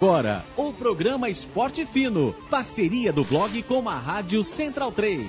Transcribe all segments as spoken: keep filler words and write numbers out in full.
agora o programa Esporte Fino, parceria do blog com a Rádio Central três.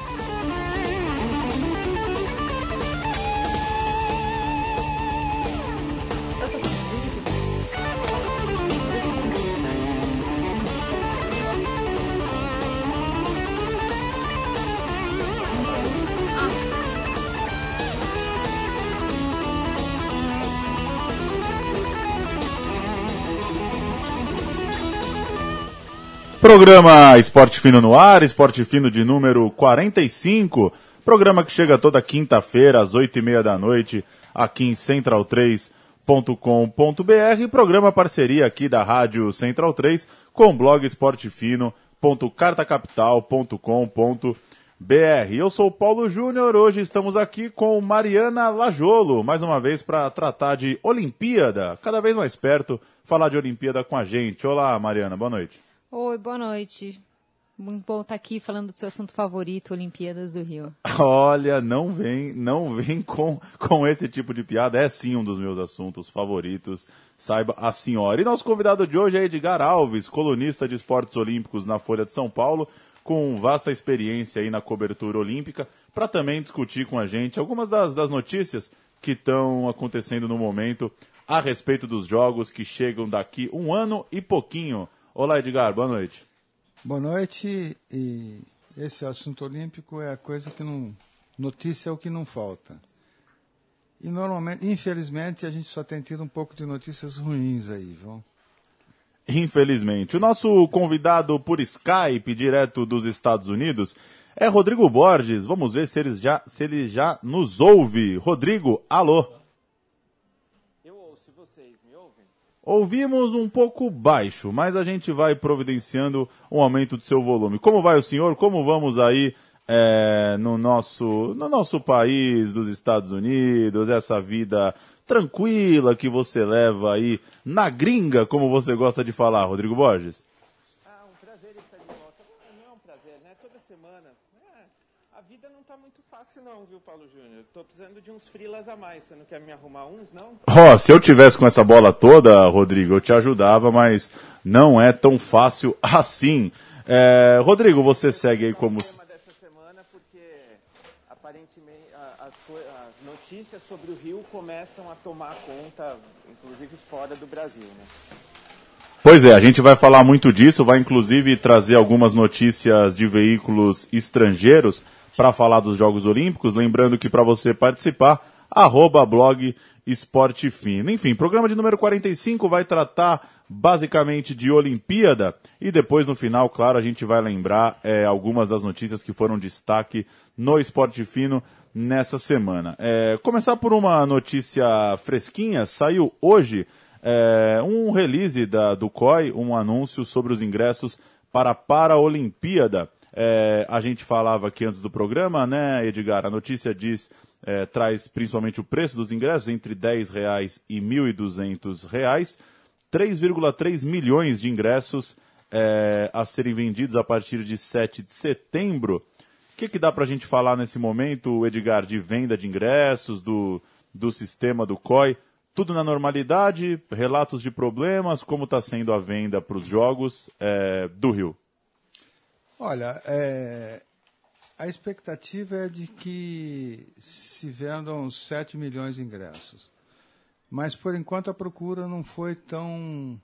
Programa Esporte Fino no ar, Esporte Fino de número quarenta e cinco, programa que chega toda quinta-feira às oito e meia da noite aqui em central três ponto com ponto b r, programa parceria aqui da Rádio Central três com o blog esportefino ponto carta capital ponto com ponto b r. Eu sou o Paulo Júnior, hoje estamos aqui com Mariana Lajolo, mais uma vez para tratar de Olimpíada, cada vez mais perto, falar de Olimpíada com a gente. Olá, Mariana, boa noite. Oi, boa noite. Muito bom estar aqui falando do seu assunto favorito, Olimpíadas do Rio. Olha, não vem, não vem com, com esse tipo de piada. É sim um dos meus assuntos favoritos, saiba a senhora. E nosso convidado de hoje é Edgar Alves, colunista de esportes olímpicos na Folha de São Paulo, com vasta experiência aí na cobertura olímpica, para também discutir com a gente algumas das, das notícias que estão acontecendo no momento a respeito dos jogos que chegam daqui um ano e pouquinho. Olá, Edgar, boa noite. Boa noite, e esse assunto olímpico é a coisa que não... Notícia é o que não falta. E normalmente, infelizmente, a gente só tem tido um pouco de notícias ruins aí, viu? Infelizmente. O nosso convidado por Skype, direto dos Estados Unidos, é Rodrigo Borges. Vamos ver se ele já, se ele já nos ouve. Rodrigo, alô? Ouvimos um pouco baixo, mas a gente vai providenciando um aumento do seu volume. Como vai o senhor? Como vamos aí é, no, nosso, no nosso país dos Estados Unidos, essa vida tranquila que você leva aí na gringa, como você gosta de falar, Rodrigo Borges? Ah, um prazer estar de volta. Não é um prazer, né? Toda semana. É, a vida não está muito fácil não, viu, Paulo Júnior? Estou precisando de uns frilas a mais. Você não quer me arrumar uns, não? Ó, oh, se eu tivesse com essa bola toda, Rodrigo, eu te ajudava, mas não é tão fácil assim. É, Rodrigo, você segue aí como... tema dessa semana porque aparentemente as, as notícias sobre o Rio começam a tomar conta, inclusive fora do Brasil, né? Pois é, a gente vai falar muito disso, vai inclusive trazer algumas notícias de veículos estrangeiros para falar dos Jogos Olímpicos, lembrando que para você participar, arroba blog Esporte Fino. Enfim, programa de número quarenta e cinco vai tratar basicamente de Olimpíada e depois no final, claro, a gente vai lembrar é, algumas das notícias que foram destaque no Esporte Fino nessa semana. É, começar por uma notícia fresquinha, saiu hoje é, um release da, do C O I, um anúncio sobre os ingressos para a Paralimpíada. É, a gente falava aqui antes do programa, né, Edgar? A notícia diz, é, traz principalmente o preço dos ingressos, entre dez reais e mil e duzentos reais. três vírgula três milhões de ingressos é, a serem vendidos a partir de sete de setembro. O que, que dá para a gente falar nesse momento, Edgar, de venda de ingressos, do, do sistema do C O I? Tudo na normalidade? Relatos de problemas? Como está sendo a venda para os Jogos é, do Rio? Olha, é, a expectativa é de que se vendam sete milhões de ingressos. Mas, por enquanto, a procura não foi tão,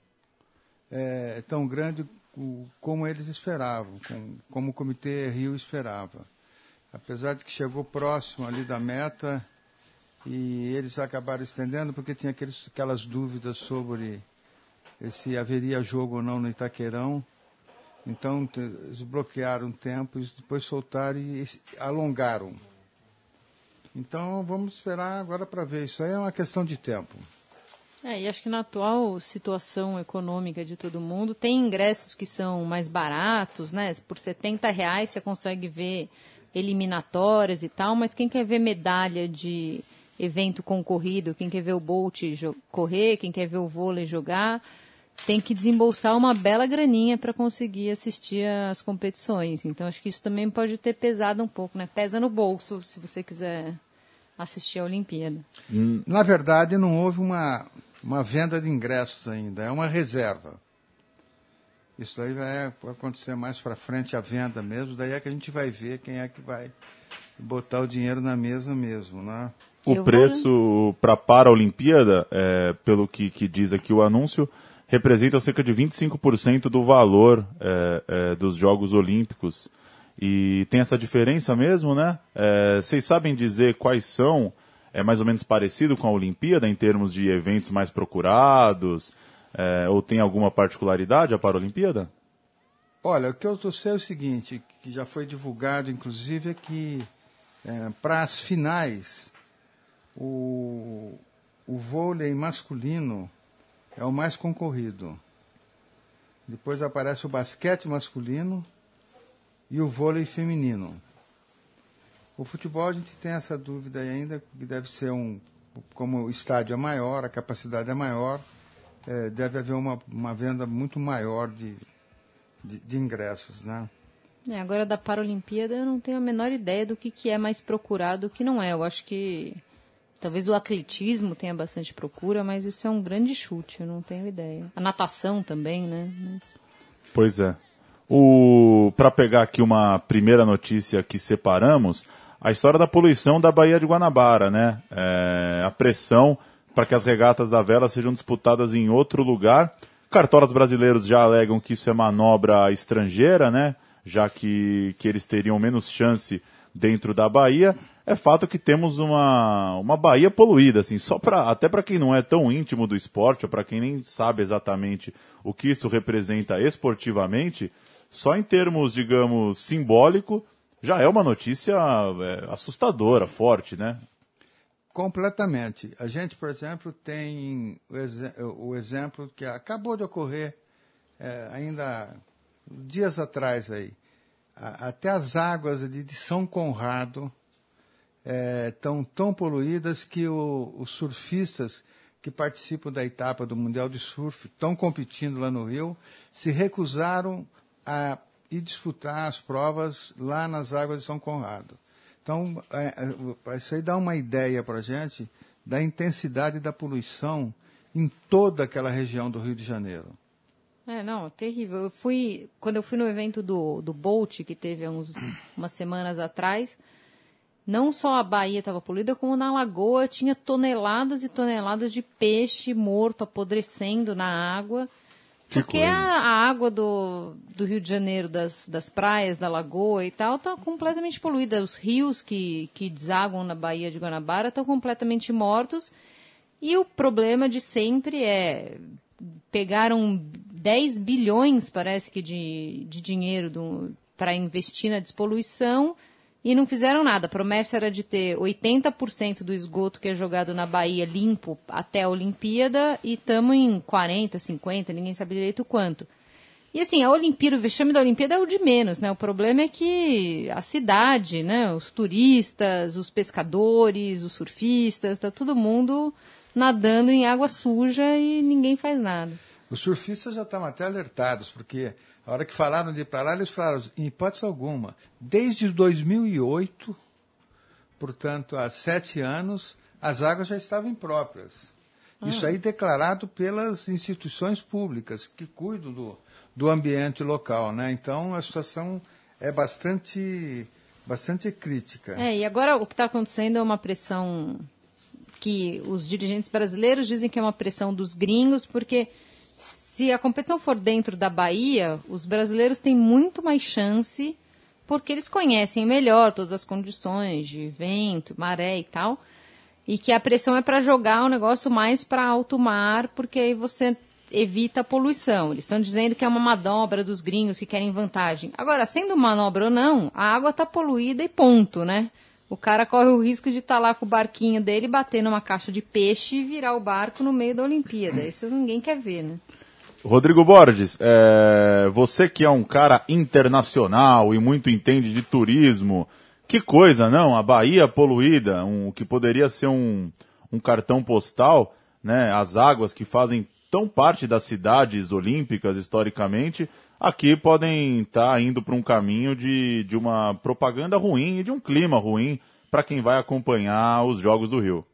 é, tão grande como eles esperavam, como o Comitê Rio esperava. Apesar de que chegou próximo ali da meta e eles acabaram estendendo porque tinha aqueles, aquelas dúvidas sobre se haveria jogo ou não no Itaquerão. Então, eles bloquearam o tempo, e depois soltaram e alongaram. Então, vamos esperar agora para ver. Isso aí é uma questão de tempo. É, e acho que na atual situação econômica de todo mundo, tem ingressos que são mais baratos, né? Por setenta reais você consegue ver eliminatórias e tal, mas quem quer ver medalha de evento concorrido, quem quer ver o Bolt correr, quem quer ver o vôlei jogar, tem que desembolsar uma bela graninha para conseguir assistir às competições. Então, acho que isso também pode ter pesado um pouco, né? Pesa no bolso, se você quiser assistir a Olimpíada. Na verdade, não houve uma, uma venda de ingressos ainda, é uma reserva. Isso daí vai acontecer mais para frente, a venda mesmo, daí é que a gente vai ver quem é que vai botar o dinheiro na mesa mesmo, né? O Eu preço vou... para a Paralimpíada, é, pelo que, que diz aqui o anúncio, representa cerca de vinte e cinco por cento do valor é, é, dos Jogos Olímpicos. E tem essa diferença mesmo, né? É, vocês sabem dizer quais são, é mais ou menos parecido com a Olimpíada em termos de eventos mais procurados, é, ou tem alguma particularidade a Paralimpíada? Olha, o que eu sei é o seguinte, que já foi divulgado, inclusive, é que é, para as finais, o, o vôlei masculino é o mais concorrido. Depois aparece o basquete masculino e o vôlei feminino. O futebol a gente tem essa dúvida ainda, que deve ser um, como o estádio é maior, a capacidade é maior, é, deve haver uma, uma venda muito maior de, de, de ingressos, né? É, agora da Paralimpíada eu não tenho a menor ideia do que, que é mais procurado e o que não é. Eu acho que talvez o atletismo tenha bastante procura, mas isso é um grande chute, eu não tenho ideia. A natação também, né? Mas... Pois é. O... Para pegar aqui uma primeira notícia que separamos, a história da poluição da Baía de Guanabara, né? É... A pressão para que as regatas da vela sejam disputadas em outro lugar. Cartolas brasileiros já alegam que isso é manobra estrangeira, né? Já que, que eles teriam menos chance dentro da Bahia. É fato que temos uma, uma Bahia poluída, assim, só pra, até para quem não é tão íntimo do esporte, ou para quem nem sabe exatamente o que isso representa esportivamente, só em termos, digamos, simbólico, já é uma notícia é, assustadora, forte, né? Completamente. A gente, por exemplo, tem o, ex- o exemplo que acabou de ocorrer é, ainda dias atrás aí. A, até as águas de, de São Conrado estão é, tão poluídas que o, os surfistas que participam da etapa do Mundial de Surf, estão competindo lá no Rio, se recusaram a ir disputar as provas lá nas águas de São Conrado. Então, é, é, isso aí dá uma ideia para a gente da intensidade da poluição em toda aquela região do Rio de Janeiro. É, não, terrível. Eu fui, quando eu fui no evento do, do Bolt, que teve há uns, umas semanas atrás, não só a Bahia estava poluída, como na lagoa tinha toneladas e toneladas de peixe morto, apodrecendo na água. Que Porque coisa. a, a água do, do Rio de Janeiro, das, das praias, da lagoa e tal, está completamente poluída. Os rios que, que desaguam na Baía de Guanabara estão completamente mortos. E o problema de sempre é... Pegaram dez bilhões, parece que, de, de dinheiro para investir na despoluição e não fizeram nada. A promessa era de ter oitenta por cento do esgoto que é jogado na Bahia limpo até a Olimpíada e estamos em quarenta, cinquenta, ninguém sabe direito quanto. E assim, a Olimpíada, o vexame da Olimpíada é o de menos, né? O problema é que a cidade, né? Os turistas, os pescadores, os surfistas, está todo mundo nadando em água suja e ninguém faz nada. Os surfistas já estavam até alertados, porque a hora que falaram de ir para lá, eles falaram, em hipótese alguma, desde dois mil e oito, portanto, há sete anos, as águas já estavam impróprias. Ah. Isso aí declarado pelas instituições públicas que cuidam do, do ambiente local, né? Então, a situação é bastante, bastante crítica. É, e agora o que está acontecendo é uma pressão que os dirigentes brasileiros dizem que é uma pressão dos gringos, porque se a competição for dentro da Bahia, os brasileiros têm muito mais chance, porque eles conhecem melhor todas as condições de vento, maré e tal, e que a pressão é para jogar o negócio mais para alto mar, porque aí você evita a poluição. Eles estão dizendo que é uma manobra dos gringos que querem vantagem. Agora, sendo manobra ou não, a água está poluída e ponto, né? O cara corre o risco de estar tá lá com o barquinho dele, bater numa caixa de peixe e virar o barco no meio da Olimpíada. Isso ninguém quer ver, né? Rodrigo Borges, é, você que é um cara internacional e muito entende de turismo, que coisa, não? A Bahia poluída, um, que poderia ser um, um cartão postal, né? As águas que fazem tão parte das cidades olímpicas historicamente, aqui podem estar tá indo para um caminho de, de uma propaganda ruim e de um clima ruim para quem vai acompanhar os Jogos do Rio.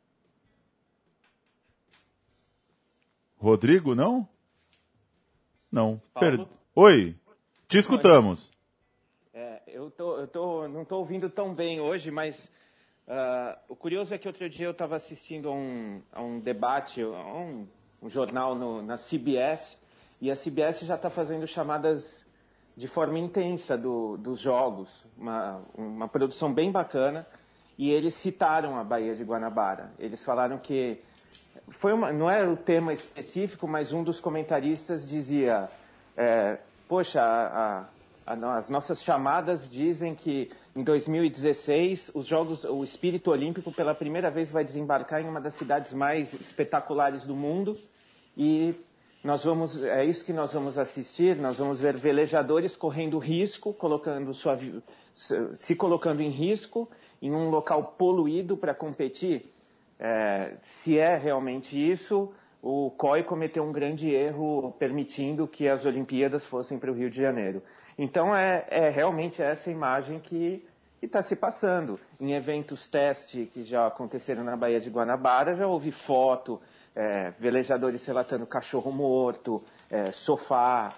Rodrigo, não? Não. Paulo? Per... Oi, te escutamos. É, eu, tô, eu tô, não estou ouvindo tão bem hoje, mas uh, o curioso é que outro dia eu estava assistindo a um, a um debate, a um, um jornal no, na C B S, e a C B S já está fazendo chamadas de forma intensa do, dos jogos, uma, uma produção bem bacana, e eles citaram a Baía de Guanabara. Eles falaram que, foi uma, não era o tema específico, mas um dos comentaristas dizia, é, poxa, a, a, a, as nossas chamadas dizem que em dois mil e dezesseis os jogos, o espírito olímpico pela primeira vez vai desembarcar em uma das cidades mais espetaculares do mundo, e nós vamos, é isso que nós vamos assistir, nós vamos ver velejadores correndo risco, colocando sua, se colocando em risco em um local poluído para competir. É, se é realmente isso, o C O I cometeu um grande erro permitindo que as Olimpíadas fossem para o Rio de Janeiro. Então é, é realmente essa imagem que está se passando. Em eventos teste que já aconteceram na Baía de Guanabara, já houve foto, É, velejadores relatando cachorro morto, é, sofá.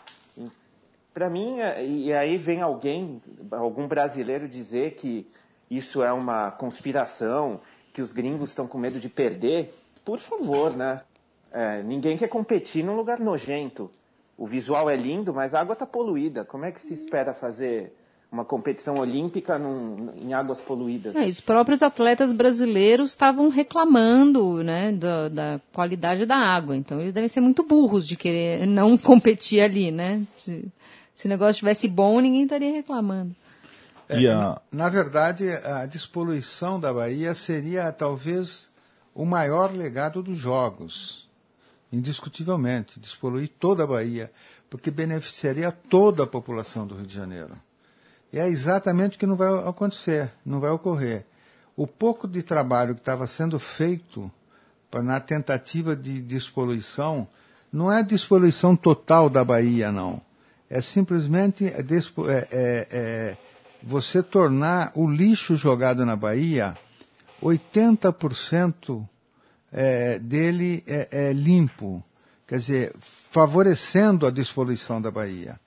Para mim, é, e aí vem alguém, algum brasileiro dizer que isso é uma conspiração, que os gringos estão com medo de perder. Por favor, né? É, ninguém quer competir num lugar nojento. O visual é lindo, mas a água está poluída. Como é que se espera fazer uma competição olímpica num, em águas poluídas? É, os próprios atletas brasileiros estavam reclamando, né, da, da qualidade da água. Então, eles devem ser muito burros de querer não competir ali, né? Se, se o negócio estivesse bom, ninguém estaria reclamando. É, Yeah. Na verdade, a despoluição da Bahia seria talvez o maior legado dos Jogos. Indiscutivelmente, despoluir toda a Bahia, porque beneficiaria toda a população do Rio de Janeiro. E é exatamente o que não vai acontecer, não vai ocorrer. O pouco de trabalho que estava sendo feito pra, na tentativa de despoluição, não é a despoluição total da Bahia, não. É simplesmente é, é, é, você tornar o lixo jogado na Bahia, oitenta por cento é, dele é, é limpo, quer dizer, favorecendo a despoluição da Bahia.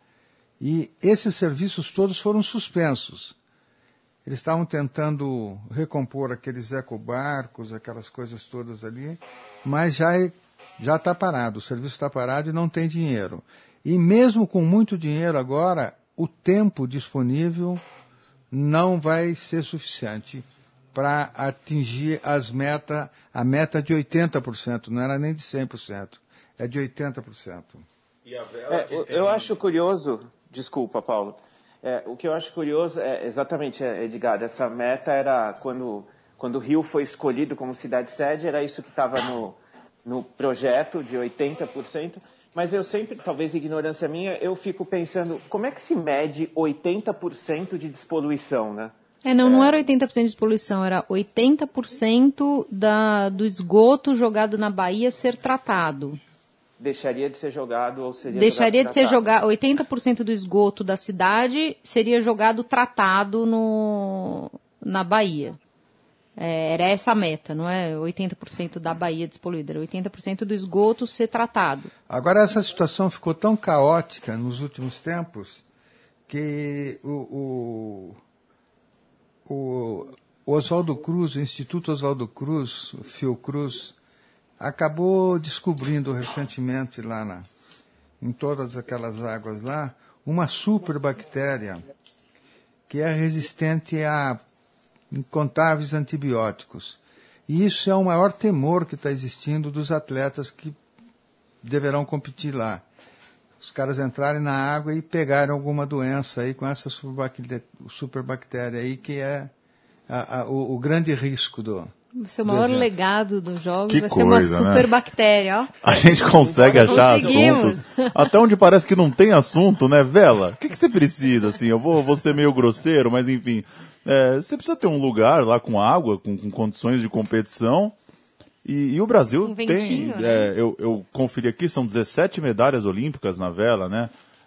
E esses serviços todos foram suspensos. Eles estavam tentando recompor aqueles ecobarcos, aquelas coisas todas ali, mas já já está parado, o serviço está parado e não tem dinheiro. E mesmo com muito dinheiro agora, o tempo disponível não vai ser suficiente para atingir as meta, a meta de oitenta por cento, não era nem de cem por cento, é de oitenta por cento. E a vela é, eu, tem... eu acho curioso... Desculpa, Paulo. É, o que eu acho curioso é exatamente, Edgar, essa meta era quando, quando o Rio foi escolhido como cidade-sede, era isso que estava no, no projeto de oitenta por cento, mas eu sempre, talvez ignorância minha, eu fico pensando, como é que se mede oitenta por cento de despoluição, né? É, não, não era oitenta por cento de despoluição, era oitenta por cento da, do esgoto jogado na Bahia ser tratado. Deixaria de ser jogado ou seria Deixaria jogado de ser jogado. oitenta por cento do esgoto da cidade seria jogado tratado no, na Bahia. É, era essa a meta, não é oitenta por cento da Bahia despoluída, era oitenta por cento do esgoto ser tratado. Agora, essa situação ficou tão caótica nos últimos tempos que o, o, o Oswaldo Cruz, o Instituto Oswaldo Cruz, o Fiocruz, acabou descobrindo recentemente lá na, em todas aquelas águas lá, uma superbactéria que é resistente a incontáveis antibióticos. E isso é o maior temor que está existindo dos atletas que deverão competir lá. Os caras entrarem na água e pegarem alguma doença aí com essa superbactéria, superbactéria aí, que é a, a, o, o grande risco do... Vai ser o maior legado dos jogos, que vai coisa, ser uma super né? bactéria, ó. A gente consegue achar Conseguimos. assuntos, até onde parece que não tem assunto, né, Vela? O que, que você precisa, assim? Eu vou, vou ser meio grosseiro, mas enfim, é, você precisa ter um lugar lá com água, com, com condições de competição, e, e o Brasil um ventinho, tem, né? é, eu, eu conferi aqui, são dezessete medalhas olímpicas na vela, né?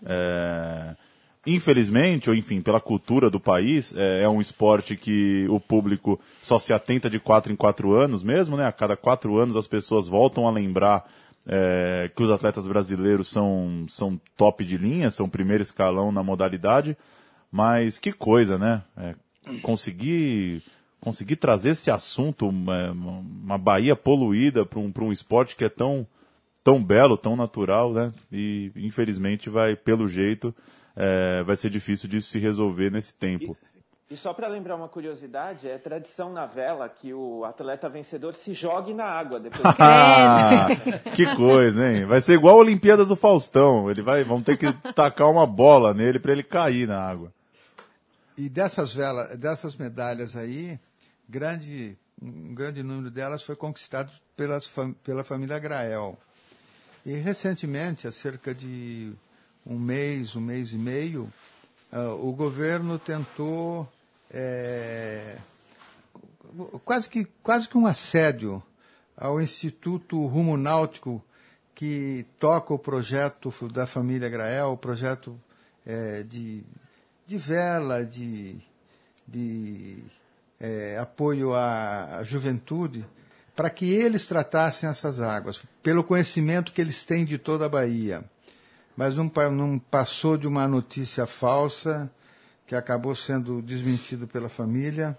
É, infelizmente, ou enfim, pela cultura do país, é, é um esporte que o público só se atenta de quatro em quatro anos mesmo, né? A cada quatro anos as pessoas voltam a lembrar é, que os atletas brasileiros são, são top de linha, são primeiro escalão na modalidade, mas que coisa, né? É, conseguir, conseguir trazer esse assunto, uma, uma Bahia poluída para um, para um esporte que é tão, tão belo, tão natural, né? E infelizmente vai, pelo jeito, é, vai ser difícil de se resolver nesse tempo. E, e só para lembrar uma curiosidade, é tradição na vela que o atleta vencedor se jogue na água depois. Ah, que coisa, hein? Vai ser igual a Olimpíadas do Faustão. Ele vai, vamos ter que tacar uma bola nele para ele cair na água. E dessas velas, dessas medalhas aí, grande, um grande número delas foi conquistado pelas, pela família Grael. E recentemente, há cerca de um mês, um mês e meio, uh, o governo tentou é, quase, que, quase que um assédio ao Instituto Rumo Náutico, que toca o projeto da família Grael, o projeto é, de, de vela, de, de é, apoio à, à juventude, para que eles tratassem essas águas, pelo conhecimento que eles têm de toda a Bahia. Mas não, não passou de uma notícia falsa, que acabou sendo desmentido pela família,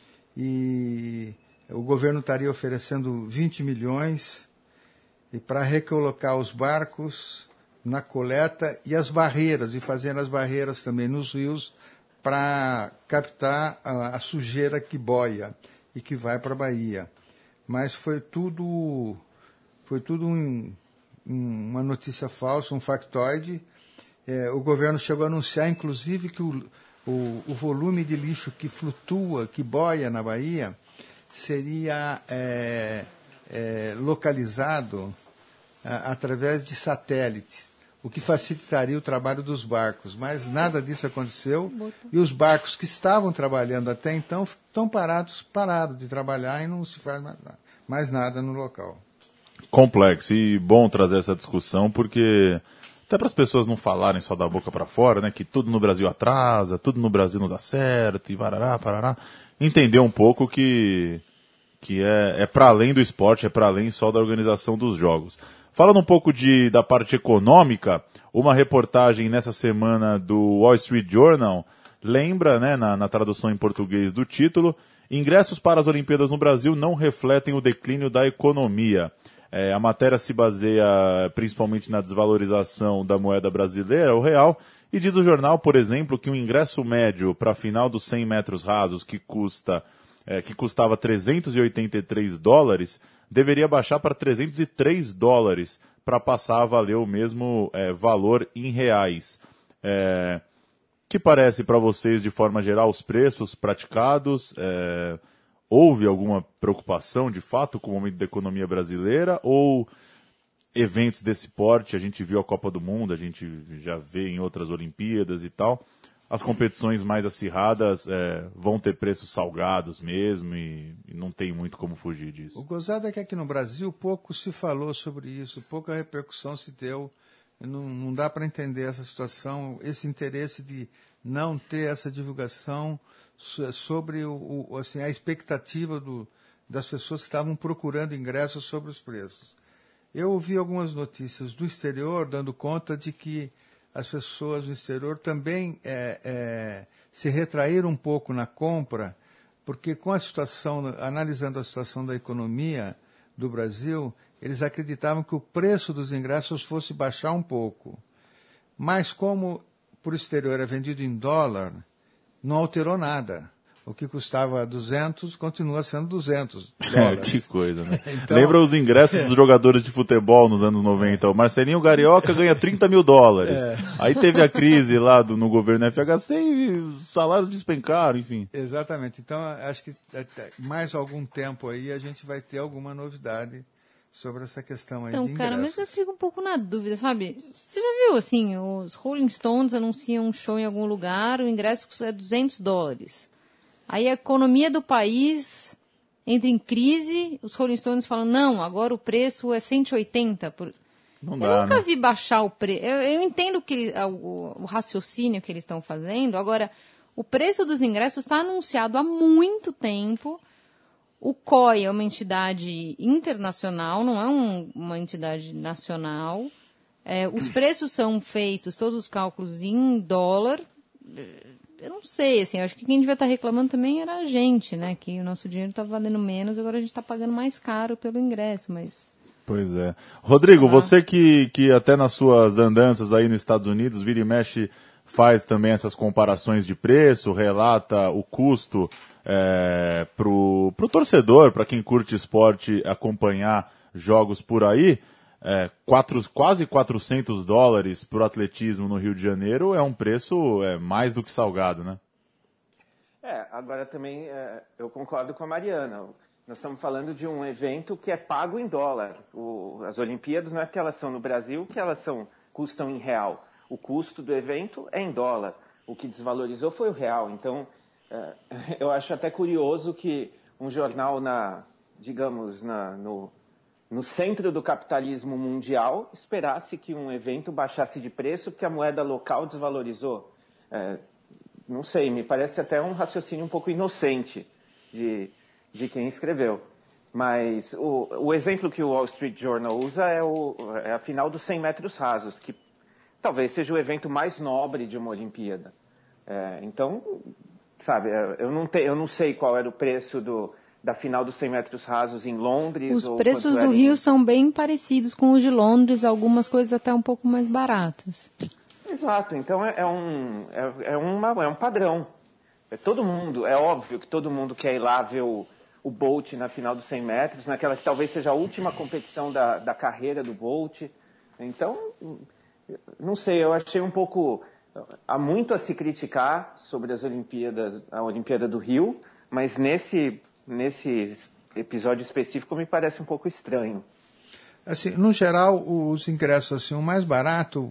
e o governo estaria oferecendo vinte milhões e para recolocar os barcos na coleta e as barreiras, e fazendo as barreiras também nos rios para captar a, a sujeira que boia e que vai para a Bahia. Mas foi tudo, foi tudo um, um, uma notícia falsa, um factoide. É, o governo chegou a anunciar, inclusive, que o, o, o volume de lixo que flutua, que boia na Bahia, seria é, é, localizado a, através de satélites, o que facilitaria o trabalho dos barcos. Mas nada disso aconteceu, e os barcos que estavam trabalhando até então estão parados, pararam de trabalhar e não se faz mais nada, mais nada no local. Complexo, e bom trazer essa discussão, porque até para as pessoas não falarem só da boca para fora, né, que tudo no Brasil atrasa, tudo no Brasil não dá certo, e barará, parará, entender um pouco que, que é, é para além do esporte, é para além só da organização dos jogos. Falando um pouco de, da parte econômica, uma reportagem nessa semana do Wall Street Journal lembra, né, na, na tradução em português do título, ingressos para as Olimpíadas no Brasil não refletem o declínio da economia. É, a matéria se baseia principalmente na desvalorização da moeda brasileira, o real, e diz o jornal, por exemplo, que o ingresso médio para a final dos cem metros rasos, que, custa, é, que custava trezentos e oitenta e três dólares, deveria baixar para trezentos e três dólares para passar a valer o mesmo é, valor em reais. É, que parece para vocês, de forma geral, os preços praticados? É, houve alguma preocupação, de fato, com o momento da economia brasileira? Ou eventos desse porte, a gente viu a Copa do Mundo, a gente já vê em outras Olimpíadas e tal, as competições mais acirradas é, vão ter preços salgados mesmo e, e não tem muito como fugir disso. O gozado é que aqui no Brasil pouco se falou sobre isso, pouca repercussão se deu. Não, não dá para entender essa situação, esse interesse de não ter essa divulgação sobre o, o, assim, a expectativa do, das pessoas que estavam procurando ingressos sobre os preços. Eu ouvi algumas notícias do exterior dando conta de que as pessoas do exterior também é, é, se retraíram um pouco na compra, porque com a situação, analisando a situação da economia do Brasil, eles acreditavam que o preço dos ingressos fosse baixar um pouco. Mas como para o exterior é vendido em dólar, não alterou nada. O que custava duzentos continua sendo duzentos dólares. Que coisa, né? Então... Lembra os ingressos dos jogadores de futebol nos anos noventa? O Marcelinho Carioca ganha trinta mil dólares. É. Aí teve a crise lá do, no governo F H C e os salários despencaram, enfim. Exatamente. Então, acho que mais algum tempo aí a gente vai ter alguma novidade sobre essa questão aí então, de ingressos. Então, cara, mas eu fico um pouco na dúvida, sabe? Você já viu, assim, os Rolling Stones anunciam um show em algum lugar, o ingresso é duzentos dólares. Aí a economia do país entra em crise, os Rolling Stones falam, não, agora o preço é cento e oitenta. Por... Não eu dá, nunca né? vi baixar o preço. Eu, eu entendo que ele, o, o raciocínio que eles estão fazendo. Agora, o preço dos ingressos está anunciado há muito tempo. O C O I é uma entidade internacional, não é um, uma entidade nacional. É, os preços são feitos, todos os cálculos em dólar. Eu não sei, assim, eu acho que quem devia estar reclamando também era a gente, né? Que o nosso dinheiro está valendo menos, agora a gente está pagando mais caro pelo ingresso, mas... Pois é. Rodrigo, Ah. você que, que até nas suas andanças aí nos Estados Unidos, vira e mexe, faz também essas comparações de preço, relata o custo é, pro, pro torcedor, para quem curte esporte, acompanhar jogos por aí, é, quatro, quase quatrocentos dólares pro atletismo no Rio de Janeiro é um preço é, mais do que salgado, né? É, agora também é, eu concordo com a Mariana. Nós estamos falando de um evento que é pago em dólar. O, as Olimpíadas não é que elas são no Brasil, que elas são, custam em real. O custo do evento é em dólar. O que desvalorizou foi o real. Então, é, eu acho até curioso que um jornal, na, digamos, na, no, no centro do capitalismo mundial, esperasse que um evento baixasse de preço porque a moeda local desvalorizou. É, não sei, me parece até um raciocínio um pouco inocente de... de quem escreveu. Mas o, o exemplo que o Wall Street Journal usa é, o, é a final dos cem metros rasos, que talvez seja o evento mais nobre de uma Olimpíada. É, então, sabe, eu não, te, eu não sei qual era o preço do, da final dos cem metros rasos em Londres. Os ou preços do em... Rio são bem parecidos com os de Londres, algumas coisas até um pouco mais baratas. Exato, então é, é, um, é, é, uma, é um padrão. É todo mundo, é óbvio que todo mundo quer ir lá ver o o Bolt na final dos cem metros, naquela que talvez seja a última competição da, da carreira do Bolt. Então, não sei, eu achei um pouco... Há muito a se criticar sobre as Olimpíadas, a Olimpíada do Rio, mas nesse, nesse episódio específico me parece um pouco estranho. Assim, no geral, os ingressos, assim, o mais barato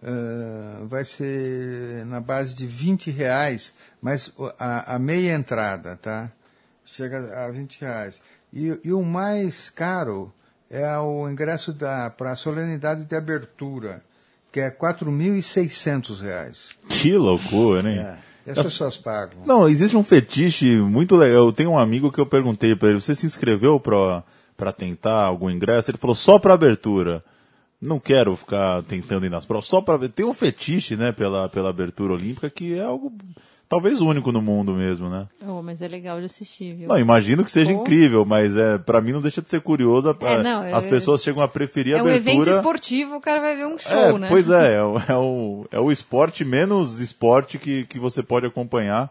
uh, vai ser na base de vinte reais, mas a, a meia entrada, tá? Chega a vinte reais. E, e o mais caro é o ingresso para a solenidade de abertura, que é quatro mil e seiscentos reais. Que loucura, hein? É, e as As... pessoas pagam. Não, existe um fetiche muito legal. Eu tenho um amigo que eu perguntei para ele, você se inscreveu para tentar algum ingresso? Ele falou, só para abertura. Não quero ficar tentando ir nas provas, só para ver. Tem um fetiche, né, pela, pela abertura olímpica que é algo... talvez único no mundo mesmo, né? Oh, mas é legal de assistir, viu? Não, imagino que seja oh. incrível, mas é, pra mim não deixa de ser curioso. É, não, as eu, pessoas chegam a preferir a abertura... É um abertura... evento esportivo, o cara vai ver um show, é, né? Pois é, é o, é, o, é o esporte menos esporte que, que você pode acompanhar.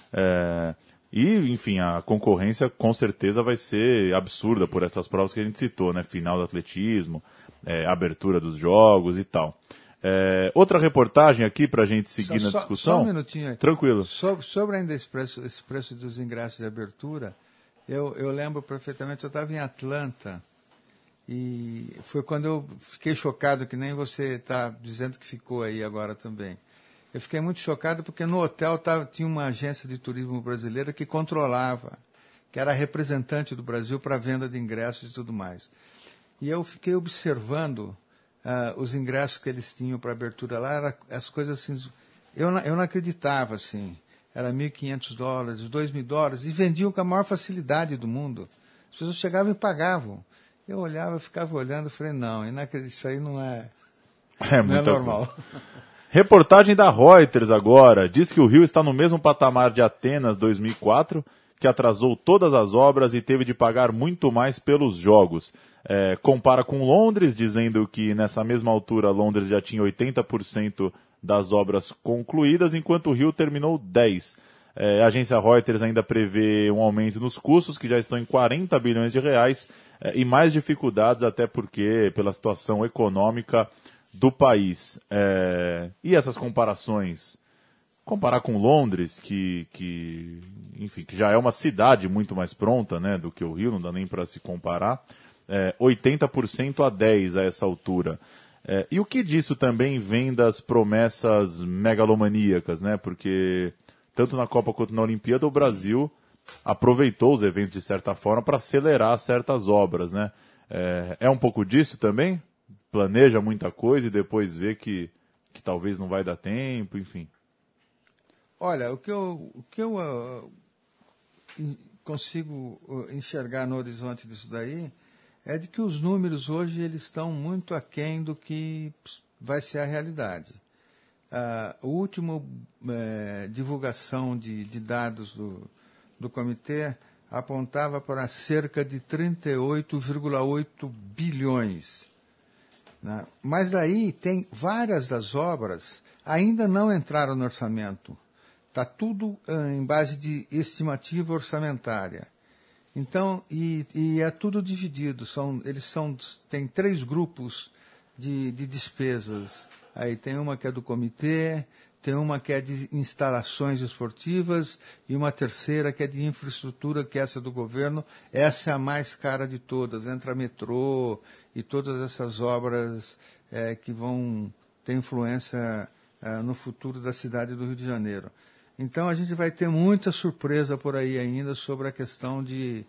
É, e, enfim, a concorrência com certeza vai ser absurda por essas provas que a gente citou, né? Final do atletismo, é, abertura dos jogos e tal. É, outra reportagem aqui para a gente seguir só, na só, discussão. Só um minutinho aí. Tranquilo. Sobre, sobre ainda esse preço, esse preço dos ingressos de abertura, eu, eu lembro perfeitamente, eu estava em Atlanta e foi quando eu fiquei chocado, que nem você está dizendo que ficou aí agora também. Eu fiquei muito chocado porque no hotel tava, tinha uma agência de turismo brasileira que controlava, que era representante do Brasil para venda de ingressos e tudo mais. E eu fiquei observando Uh, os ingressos que eles tinham para abertura lá, era, as coisas assim, eu não, eu não acreditava, assim, era mil e quinhentos dólares, dois mil dólares, e vendiam com a maior facilidade do mundo. As pessoas chegavam e pagavam. Eu olhava, ficava olhando, falei, não, isso aí não é, é, não é normal. Reportagem da Reuters agora, diz que o Rio está no mesmo patamar de Atenas dois mil e quatro, que atrasou todas as obras e teve de pagar muito mais pelos jogos. É, compara com Londres, dizendo que nessa mesma altura Londres já tinha oitenta por cento das obras concluídas, enquanto o Rio terminou dez por cento. É, a agência Reuters ainda prevê um aumento nos custos, que já estão em quarenta bilhões de reais, é, e mais dificuldades até porque pela situação econômica do país. É, e essas comparações? Comparar com Londres, que, que, enfim, que já é uma cidade muito mais pronta, né, do que o Rio, não dá nem para se comparar. É, oitenta por cento a dez por cento a essa altura. É, e o que disso também vem das promessas megalomaníacas, né? Porque tanto na Copa quanto na Olimpíada o Brasil aproveitou os eventos de certa forma para acelerar certas obras, né? É, é um pouco disso também? Planeja muita coisa e depois vê que, que talvez não vai dar tempo, enfim. Olha, o que eu, o que eu uh, consigo enxergar no horizonte disso daí é de que os números hoje eles estão muito aquém do que vai ser a realidade. A última é, divulgação de, de dados do, do comitê apontava para cerca de trinta e oito vírgula oito bilhões. Né? Mas daí tem várias das obras ainda não entraram no orçamento. Está tudo uh, em base de estimativa orçamentária. Então, e, e é tudo dividido. São, eles são, tem três grupos de, de despesas. Aí tem uma que é do comitê, tem uma que é de instalações esportivas e uma terceira que é de infraestrutura, que é essa do governo. Essa é a mais cara de todas. Entra metrô e todas essas obras é, que vão ter influência é, no futuro da cidade do Rio de Janeiro. Então a gente vai ter muita surpresa por aí ainda sobre a questão de,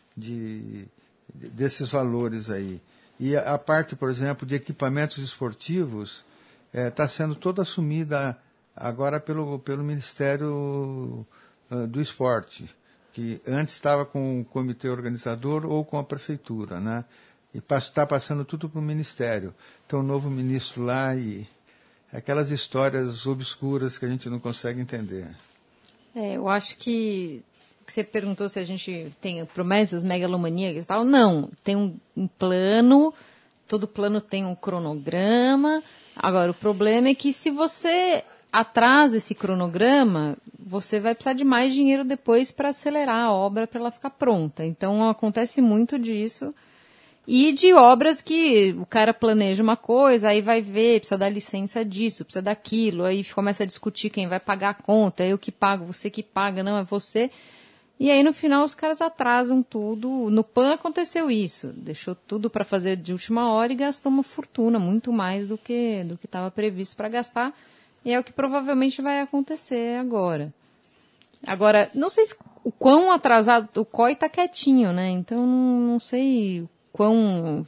de, desses valores aí. E a, a parte, por exemplo, de equipamentos esportivos está é, sendo toda assumida agora pelo, pelo Ministério uh, do Esporte, que antes estava com o comitê organizador ou com a prefeitura, né? E está passando tudo para o Ministério. Tem um novo ministro lá e aquelas histórias obscuras que a gente não consegue entender. É, eu acho que você perguntou se a gente tem promessas megalomaníacas e tal. Não, tem um, um plano, todo plano tem um cronograma. Agora, o problema é que se você atrasa esse cronograma, você vai precisar de mais dinheiro depois para acelerar a obra, para ela ficar pronta. Então, acontece muito disso. E de obras que o cara planeja uma coisa, aí vai ver, precisa dar licença disso, precisa daquilo, aí começa a discutir quem vai pagar a conta, eu que pago, você que paga, não é você. E aí no final os caras atrasam tudo. No P A N aconteceu isso, deixou tudo para fazer de última hora e gastou uma fortuna, muito mais do que do que estava previsto para gastar. E é o que provavelmente vai acontecer agora. Agora, não sei se, o quão atrasado, o C O I está quietinho, né? Então não, não sei quão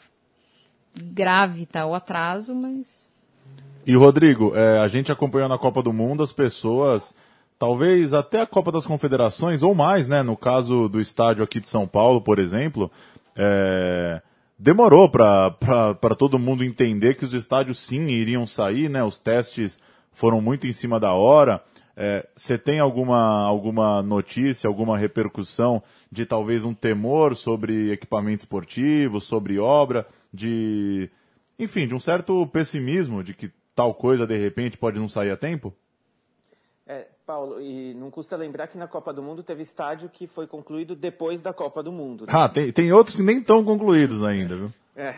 grave está o atraso, mas... E, Rodrigo, é, a gente acompanhando a Copa do Mundo, as pessoas, talvez até a Copa das Confederações, ou mais, né? No caso do estádio aqui de São Paulo, por exemplo, é, demorou para todo mundo entender que os estádios sim iriam sair, né? Os testes foram muito em cima da hora. Você é, tem alguma, alguma notícia, alguma repercussão de talvez um temor sobre equipamento esportivo, sobre obra, de, enfim, de um certo pessimismo de que tal coisa de repente pode não sair a tempo? É, Paulo, e não custa lembrar que na Copa do Mundo teve estádio que foi concluído depois da Copa do Mundo. Né? Ah, tem, tem outros que nem estão concluídos ainda, viu? É.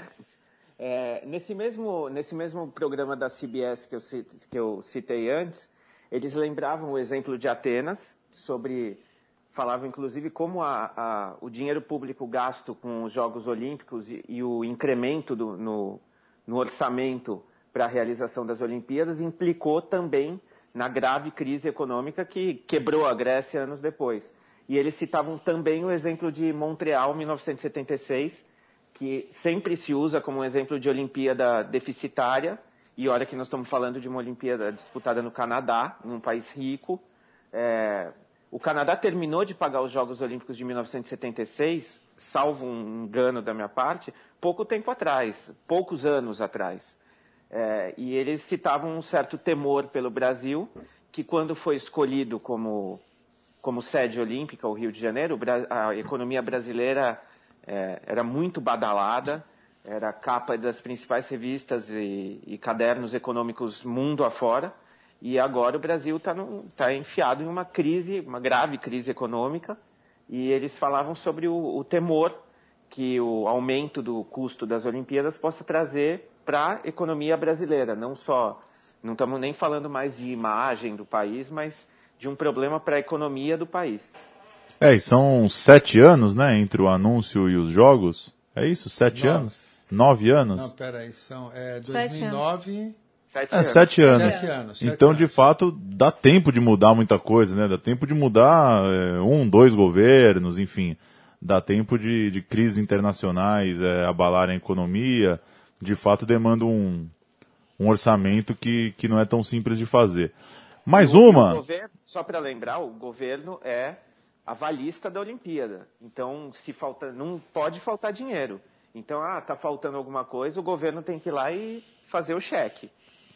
É, nesse, mesmo, nesse mesmo programa da C B S que eu, que eu citei antes, eles lembravam o exemplo de Atenas, sobre, falavam inclusive como a, a, o dinheiro público gasto com os Jogos Olímpicos e, e o incremento do, no, no orçamento para a realização das Olimpíadas implicou também na grave crise econômica que quebrou a Grécia anos depois. E eles citavam também o exemplo de Montreal, mil novecentos e setenta e seis, que sempre se usa como um exemplo de Olimpíada deficitária. E olha que nós estamos falando de uma Olimpíada disputada no Canadá, num país rico. É, o Canadá terminou de pagar os Jogos Olímpicos de mil novecentos e setenta e seis, salvo um engano da minha parte, pouco tempo atrás, poucos anos atrás. É, e eles citavam um certo temor pelo Brasil, que quando foi escolhido como, como sede olímpica, o Rio de Janeiro, a economia brasileira é, era muito badalada, era capa das principais revistas e, e cadernos econômicos mundo afora, e agora o Brasil está tá enfiado em uma crise, uma grave crise econômica, e eles falavam sobre o, o temor que o aumento do custo das Olimpíadas possa trazer para a economia brasileira, não só, não estamos nem falando mais de imagem do país, mas de um problema para a economia do país. É, e são sete anos, né, entre o anúncio e os jogos, é isso? Sete Nove. anos? Nove anos? Não, peraí, são é, dois mil e nove... Sete é, anos. sete anos. Sete anos, sete então, anos. de fato, dá tempo de mudar muita coisa, né? Dá tempo de mudar é, um, dois governos, enfim. Dá tempo de, de crises internacionais é, abalarem a economia. De fato, demanda um, um orçamento que, que não é tão simples de fazer. Mais o, uma... O governo, só para lembrar, o governo é avalista da Olimpíada. Então, se falta, não pode faltar dinheiro. Então, ah, tá faltando alguma coisa, o governo tem que ir lá e fazer o cheque.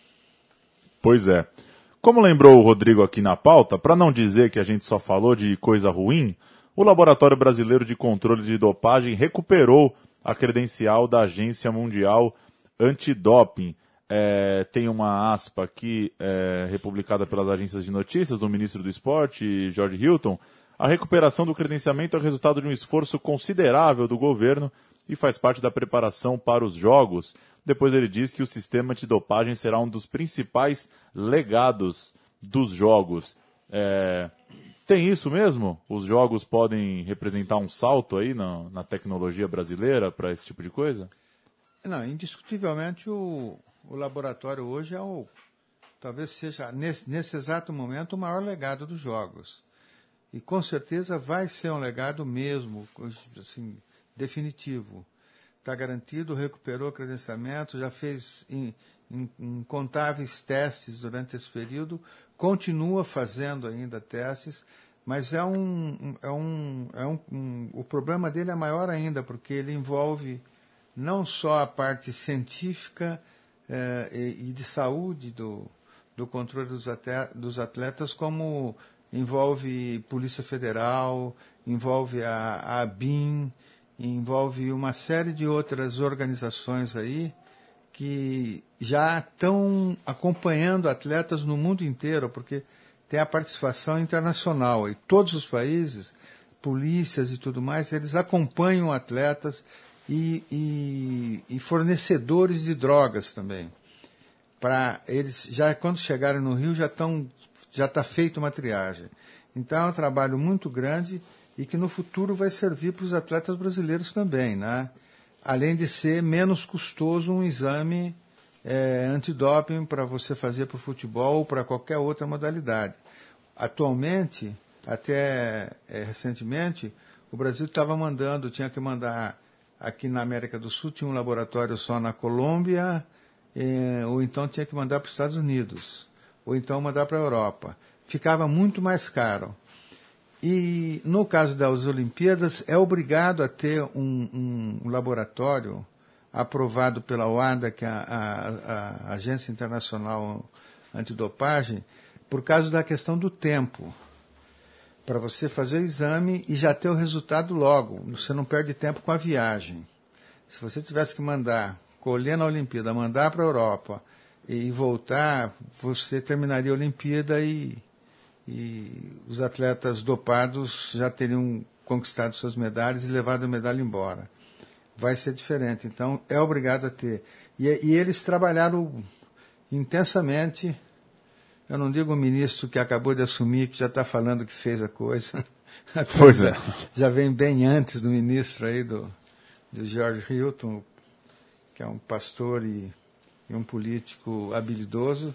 Pois é. Como lembrou o Rodrigo aqui na pauta, para não dizer que a gente só falou de coisa ruim, o Laboratório Brasileiro de Controle de Dopagem recuperou a credencial da Agência Mundial Antidoping. É, tem uma aspa aqui, é, republicada pelas agências de notícias do ministro do Esporte, George Hilton. A recuperação do credenciamento é o resultado de um esforço considerável do governo e faz parte da preparação para os Jogos. Depois ele diz que o sistema antidopagem será um dos principais legados dos Jogos. É, tem isso mesmo? Os Jogos podem representar um salto aí na, na tecnologia brasileira para esse tipo de coisa? Não, indiscutivelmente o, o laboratório hoje é o, talvez seja, nesse, nesse exato momento, o maior legado dos Jogos. E com certeza vai ser um legado mesmo, assim, definitivo. Está garantido, recuperou o credenciamento, já fez in, in, incontáveis testes durante esse período, continua fazendo ainda testes, mas é um, é um, é um, um, o problema dele é maior ainda, porque ele envolve não só a parte científica eh, e, e de saúde do, do controle dos atletas, dos atletas, como envolve Polícia Federal, envolve a, a ABIN, envolve uma série de outras organizações aí que já estão acompanhando atletas no mundo inteiro, porque tem a participação internacional e todos os países, polícias e tudo mais, eles acompanham atletas e, e, e fornecedores de drogas também. Para eles, já quando chegarem no Rio, já estão já está feita uma triagem. Então é um trabalho muito grande e que no futuro vai servir para os atletas brasileiros também, né? Além de ser menos custoso um exame é, antidoping para você fazer para o futebol ou para qualquer outra modalidade. Atualmente, até é, recentemente, o Brasil estava mandando, tinha que mandar aqui na América do Sul, tinha um laboratório só na Colômbia, é, ou então tinha que mandar para os Estados Unidos, ou então mandar para a Europa. Ficava muito mais caro. E, no caso das Olimpíadas, é obrigado a ter um, um laboratório aprovado pela O A D A, que é a, a, a Agência Internacional Antidopagem, por causa da questão do tempo. Para você fazer o exame e já ter o resultado logo. Você não perde tempo com a viagem. Se você tivesse que mandar, colher na Olimpíada, mandar para a Europa e voltar, você terminaria a Olimpíada e... e os atletas dopados já teriam conquistado suas medalhas e levado a medalha embora. Vai ser diferente, então é obrigado a ter. E, e eles trabalharam intensamente, eu não digo o ministro que acabou de assumir, que já está falando que fez a coisa, a coisa pois é. Já vem bem antes do ministro aí, do, do George Hilton, que é um pastor e, e um político habilidoso,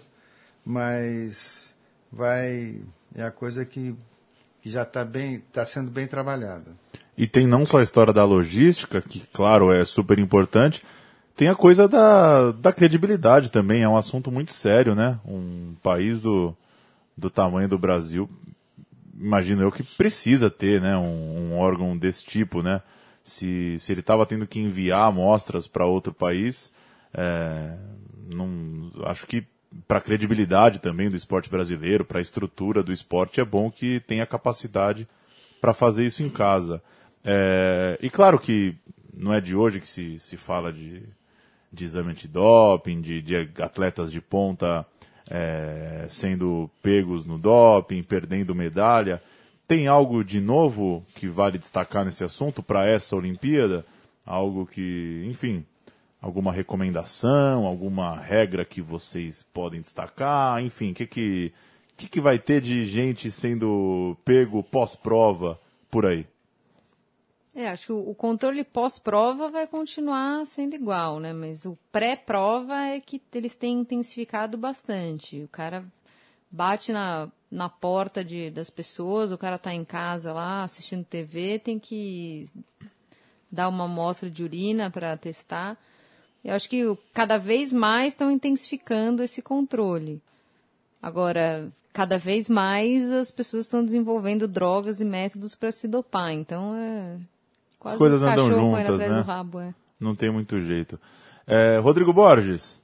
mas vai... é a coisa que, que já está bem, está sendo bem trabalhada. E tem não só a história da logística, que, claro, é super importante, tem a coisa da, da credibilidade também. É um assunto muito sério, né? Um país do, do tamanho do Brasil, imagino eu que precisa ter, né, um, um órgão desse tipo, né? Se, se ele estava tendo que enviar amostras para outro país, é, não, acho que para a credibilidade também do esporte brasileiro, para a estrutura do esporte, é bom que tenha capacidade para fazer isso em casa. É, e claro que não é de hoje que se, se fala de, de exame antidoping, de, de atletas de ponta é, sendo pegos no doping, perdendo medalha. Tem algo de novo que vale destacar nesse assunto para essa Olimpíada? Algo que, enfim... alguma recomendação, alguma regra que vocês podem destacar? Enfim, o que, que, que, que vai ter de gente sendo pego pós-prova por aí? É, acho que o, o controle pós-prova vai continuar sendo igual, né? Mas o pré-prova é que eles têm intensificado bastante. O cara bate na, na porta de, das pessoas, o cara está em casa lá assistindo T V, tem que dar uma amostra de urina para testar. Eu acho que cada vez mais estão intensificando esse controle. Agora, cada vez mais as pessoas estão desenvolvendo drogas e métodos para se dopar, então é quase as coisas um andam cachorro juntas, correndo atrás né? do rabo, é. Não tem muito jeito. É, Rodrigo Borges,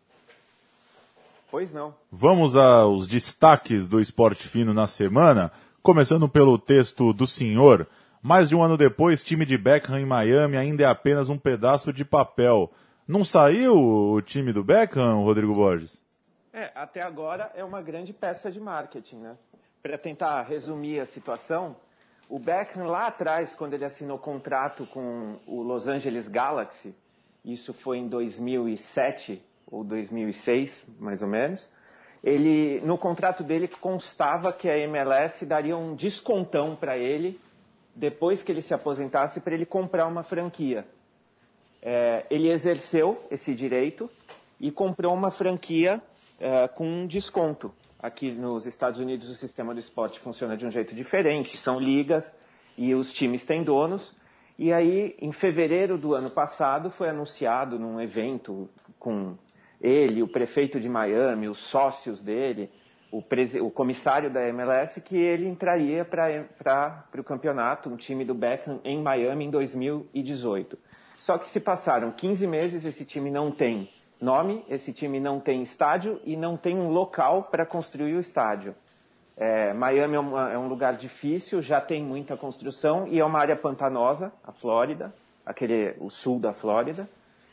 Pois não. vamos aos destaques do Esporte Fino na semana, começando pelo texto do senhor. Mais de um ano depois, time de Beckham em Miami ainda é apenas um pedaço de papel. Não saiu o time do Beckham, Rodrigo Borges? É, até agora é uma grande peça de marketing, né? Para tentar resumir a situação, o Beckham lá atrás, quando ele assinou contrato com o Los Angeles Galaxy, isso foi em dois mil e sete ou dois mil e seis, mais ou menos, ele, no contrato dele constava que a M L S daria um descontão para ele depois que ele se aposentasse para ele comprar uma franquia. É, ele exerceu esse direito e comprou uma franquia é, com um desconto. Aqui nos Estados Unidos o sistema do esporte funciona de um jeito diferente, são ligas e os times têm donos. E aí, em fevereiro do ano passado, foi anunciado num evento com ele, o prefeito de Miami, os sócios dele, o, prese... o comissário da M L S, que ele entraria para o campeonato, um time do Beckham em Miami em dois mil e dezoito. Só que se passaram quinze meses, esse time não tem nome, esse time não tem estádio e não tem um local para construir o estádio. É, Miami é, uma, é um lugar difícil, já tem muita construção e é uma área pantanosa, a Flórida, aquele, o sul da Flórida.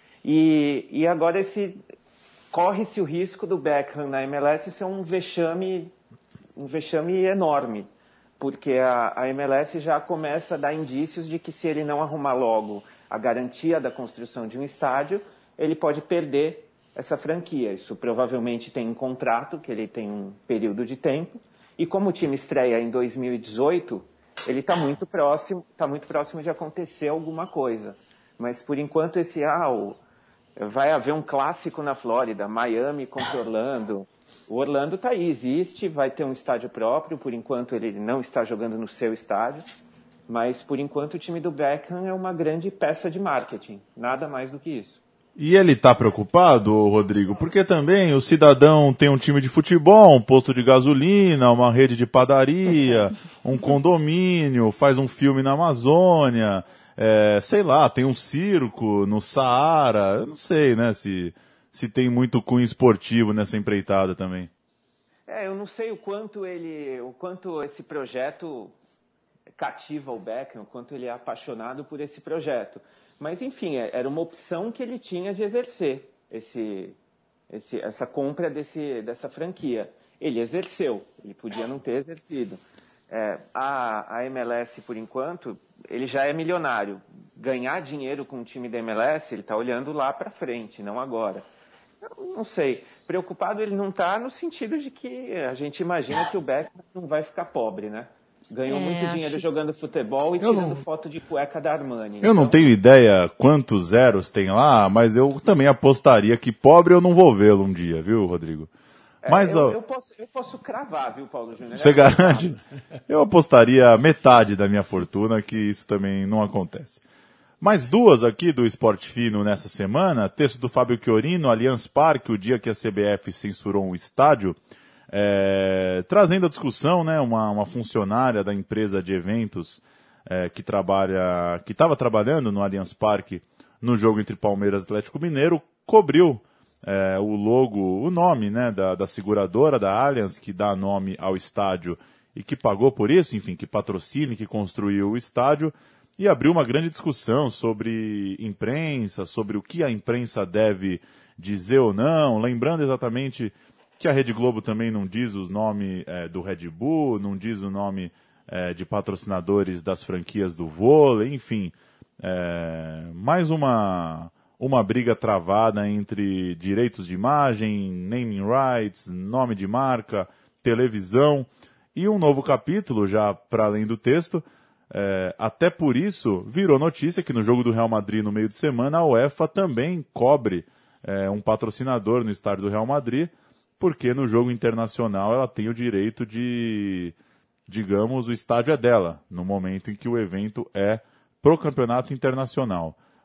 E, e agora esse... corre-se o risco do Beckham na M L S ser um vexame, um vexame enorme, porque a, a M L S já começa a dar indícios de que se ele não arrumar logo a garantia da construção de um estádio, ele pode perder essa franquia. Isso provavelmente tem um contrato, que ele tem um período de tempo, e como o time estreia em dois mil e dezoito, ele está muito próximo, tá muito próximo de acontecer alguma coisa. Mas por enquanto esse... Ah, o, vai haver um clássico na Flórida, Miami contra Orlando. O Orlando está aí, existe, vai ter um estádio próprio, por enquanto ele não está jogando no seu estádio, mas por enquanto o time do Beckham é uma grande peça de marketing, nada mais do que isso. E ele está preocupado, Rodrigo, porque também o cidadão tem um time de futebol, um posto de gasolina, uma rede de padaria, um condomínio, faz um filme na Amazônia... É, sei lá, tem um circo no Saara, eu não sei, né, se, se tem muito cunho esportivo nessa empreitada também. É, eu não sei o quanto ele, o quanto esse projeto cativa o Beckham, o quanto ele é apaixonado por esse projeto. Mas, enfim, era uma opção que ele tinha de exercer, esse, esse, essa compra desse, dessa franquia. Ele exerceu, ele podia não ter exercido. É, a, a M L S, por enquanto, ele já é milionário. Ganhar dinheiro com o time da M L S, ele está olhando lá para frente, não agora. Eu não sei. Preocupado ele não está no sentido de que a gente imagina que o Beckham não vai ficar pobre, né? Ganhou É, muito dinheiro acho... jogando futebol e eu tirando não... foto de cueca da Armani. Eu então... não tenho ideia quantos zeros tem lá, mas eu também apostaria que pobre eu não vou vê-lo um dia, viu, Rodrigo? Mas, é, eu, ó, eu, posso, eu posso cravar, viu, Paulo Júnior? Você garante? Eu apostaria metade da minha fortuna que isso também não acontece. Mais duas aqui do Esporte Fino nessa semana. Texto do Fábio Chiorino, Allianz Parque, o dia que a C B F censurou um estádio. É, trazendo a discussão, né, uma, uma funcionária da empresa de eventos é, que trabalha, que estava trabalhando no Allianz Parque no jogo entre Palmeiras e Atlético Mineiro, cobriu É, o logo, o nome, né, da, da seguradora da Allianz, que dá nome ao estádio e que pagou por isso, enfim, que patrocina e que construiu o estádio, e abriu uma grande discussão sobre imprensa, sobre o que a imprensa deve dizer ou não, lembrando exatamente que a Rede Globo também não diz o nome é, do Red Bull, não diz o nome é, de patrocinadores das franquias do vôlei, enfim, é, mais uma... uma briga travada entre direitos de imagem, naming rights, nome de marca, televisão, e um novo capítulo, já para além do texto. É, até por isso, virou notícia que no jogo do Real Madrid no meio de semana, a UEFA também cobre é, um patrocinador no estádio do Real Madrid, porque no jogo internacional ela tem o direito de, digamos, o estádio é dela, no momento em que o evento é pro campeonato internacional.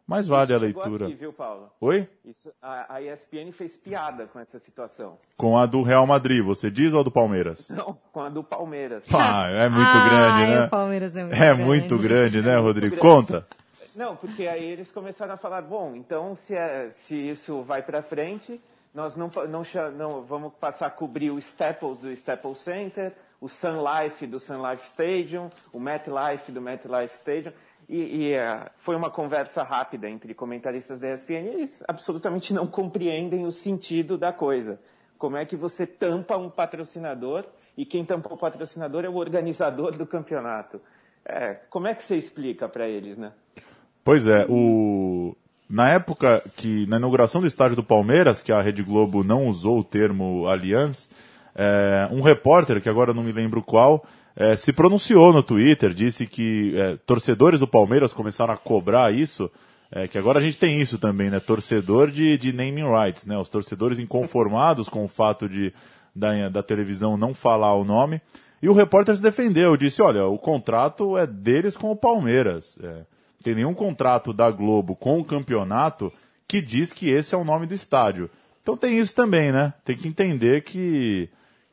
Mas vale Isso a chegou leitura. Aqui, viu, Paulo? Oi? Isso, a, a E S P N fez piada com essa situação. Com a do Real Madrid, você diz, ou a do Palmeiras? Não, com a do Palmeiras. Ah, é muito ah, grande, né? O Palmeiras é muito é grande. muito grande, né, É Rodrigo? muito Conta. Não, porque aí eles começaram a falar, bom, então se, é, se isso vai para frente, nós não, não, não vamos passar a cobrir o Staples do Staples Center, o Sun Life do Sun Life Stadium, o MetLife do MetLife Stadium. E, e uh, foi uma conversa rápida entre comentaristas da E S P N e eles absolutamente não compreendem o sentido da coisa. Como é que você tampa um patrocinador e quem tampa o patrocinador é o organizador do campeonato? É, como é que você explica para eles, né? Pois é, o... na época que, na inauguração do estádio do Palmeiras, que a Rede Globo não usou o termo Allianz, é, um repórter, que agora não me lembro qual, É, se pronunciou no Twitter, disse que é, torcedores do Palmeiras começaram a cobrar isso, é, que agora a gente tem isso também, né? Torcedor de, de naming rights, né? Os torcedores inconformados com o fato de da, da televisão não falar o nome. E o repórter se defendeu, disse, olha, o contrato é deles com o Palmeiras. É, não tem nenhum contrato da Globo com o campeonato que diz que esse é o nome do estádio. Então tem isso também, né? Tem que entender que...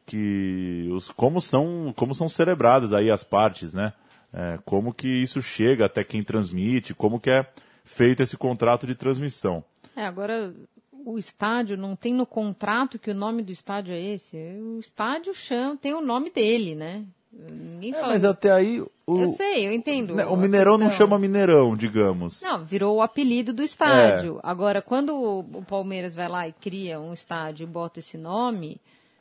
que os, como, são, como são celebradas aí as partes, né? É, como que isso chega até quem transmite, como que é feito esse contrato de transmissão. É, agora o estádio não tem no contrato que o nome do estádio é esse. O estádio chama, tem o nome dele, né? Ninguém É, fala. mas até aí... O, eu sei, eu entendo. né, o Mineirão não questão. chama Mineirão, digamos. Não, virou o apelido do estádio. É. Agora, quando o Palmeiras vai lá e cria um estádio e bota esse nome...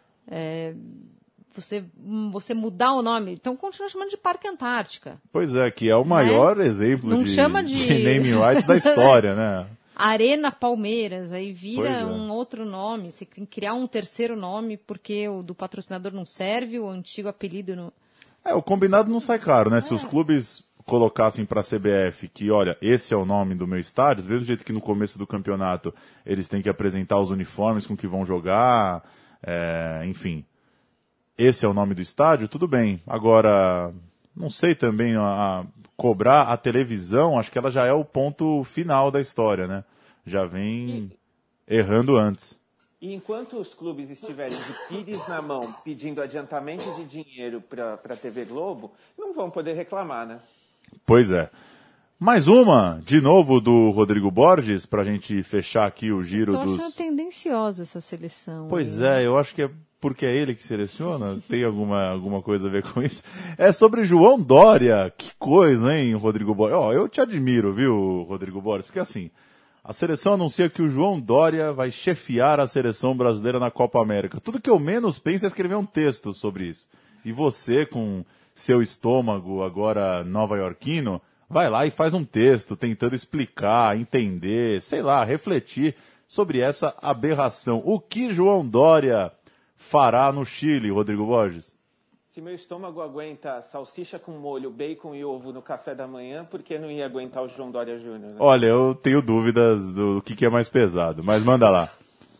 É, você, você mudar o nome, então continua chamando de Parque Antártica. Pois é, que é o maior né? exemplo Não de, chama de... de naming rights da história, né? Arena Palmeiras, aí vira é. um outro nome, você tem que criar um terceiro nome porque o do patrocinador não serve, o antigo apelido não... É, o combinado não sai caro, né? É. Se os clubes colocassem para a C B F que, olha, esse é o nome do meu estádio, do mesmo jeito que no começo do campeonato eles têm que apresentar os uniformes com que vão jogar... É, enfim, esse é o nome do estádio, tudo bem. Agora, não sei também, a, a, cobrar a televisão, acho que ela já é o ponto final da história, né? Já vem e, errando antes. E enquanto os clubes estiverem de pires na mão pedindo adiantamento de dinheiro para a T V Globo, não vão poder reclamar, né? Pois é. Mais uma, de novo, do Rodrigo Borges, para a gente fechar aqui o giro dos... Eu tô achando tendenciosa essa seleção. Pois aí. é, eu acho que é porque é ele que seleciona, tem alguma, alguma coisa a ver com isso. É sobre João Dória, que coisa, hein, Rodrigo Borges? Ó, eu te admiro, viu, Rodrigo Borges, porque assim, a seleção anuncia que o João Dória vai chefiar a seleção brasileira na Copa América. Tudo que eu menos penso é escrever um texto sobre isso. E você, com seu estômago agora nova-iorquino, vai lá e faz um texto tentando explicar, entender, sei lá, refletir sobre essa aberração. O que João Dória fará no Chile, Rodrigo Borges? Se meu estômago aguenta salsicha com molho, bacon e ovo no café da manhã, por que não ia aguentar o João Dória Júnior? Né? Olha, eu tenho dúvidas do que, que é mais pesado, mas manda lá.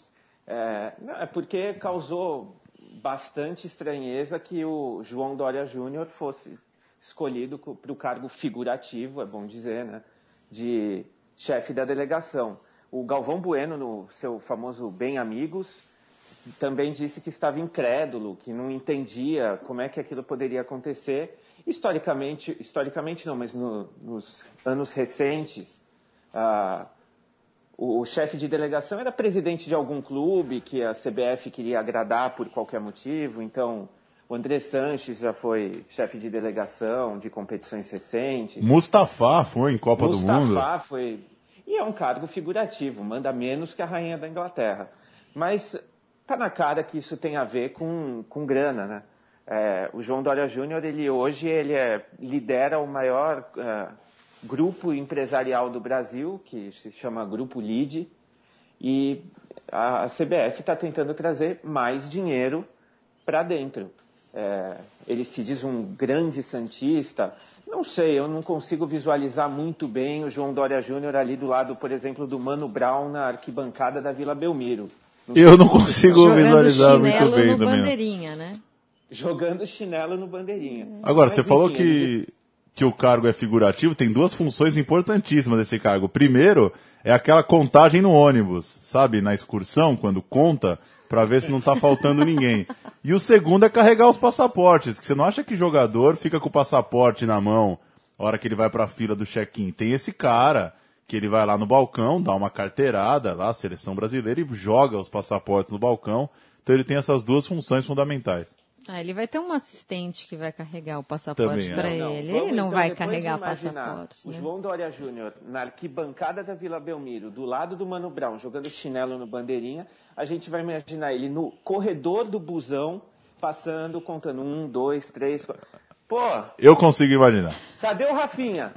É, não, é porque causou bastante estranheza que o João Dória Júnior fosse escolhido para o cargo figurativo, é bom dizer, né, de chefe da delegação. O Galvão Bueno, no seu famoso Bem Amigos, também disse que estava incrédulo, que não entendia como é que aquilo poderia acontecer. Historicamente, historicamente não, mas no, nos anos recentes, ah, o, o chefe de delegação era presidente de algum clube que a C B F queria agradar por qualquer motivo, então... O André Sanches já foi chefe de delegação de competições recentes. Mustafa foi em Copa Mustafa do Mundo. Mustafa foi... E é um cargo figurativo, manda menos que a rainha da Inglaterra. Mas tá na cara que isso tem a ver com, com grana, né? É, o João Dória Júnior, ele hoje ele é, lidera o maior uh, grupo empresarial do Brasil, que se chama Grupo Lide, e a, a C B F está tentando trazer mais dinheiro para dentro. É, ele se diz um grande santista, não sei, eu não consigo visualizar muito bem o João Dória Júnior ali do lado, por exemplo, do Mano Brown na arquibancada da Vila Belmiro. Não eu não consigo jogando visualizar muito bem no também. bandeirinha, né? Jogando chinelo no bandeirinha. Agora, Mas, você falou enfim, que, que o cargo é figurativo, tem duas funções importantíssimas desse cargo. Primeiro, é aquela contagem no ônibus, sabe? Na excursão, quando conta, para ver se não tá faltando ninguém. E o segundo é carregar os passaportes, que você não acha que jogador fica com o passaporte na mão na hora que ele vai para a fila do check-in. Tem esse cara que ele vai lá no balcão, dá uma carteirada lá, seleção brasileira, e joga os passaportes no balcão. Então ele tem essas duas funções fundamentais. Ah, ele vai ter um assistente que vai carregar o passaporte é. para Não, ele. vamos, Ele não então, vai depois carregar de imaginar passaporte. O né? João Dória Júnior na arquibancada da Vila Belmiro, do lado do Mano Brown, jogando chinelo no bandeirinha, a gente vai imaginar ele no corredor do busão, passando, contando um, dois, três, quatro. Pô! Eu consigo imaginar. Cadê o Rafinha?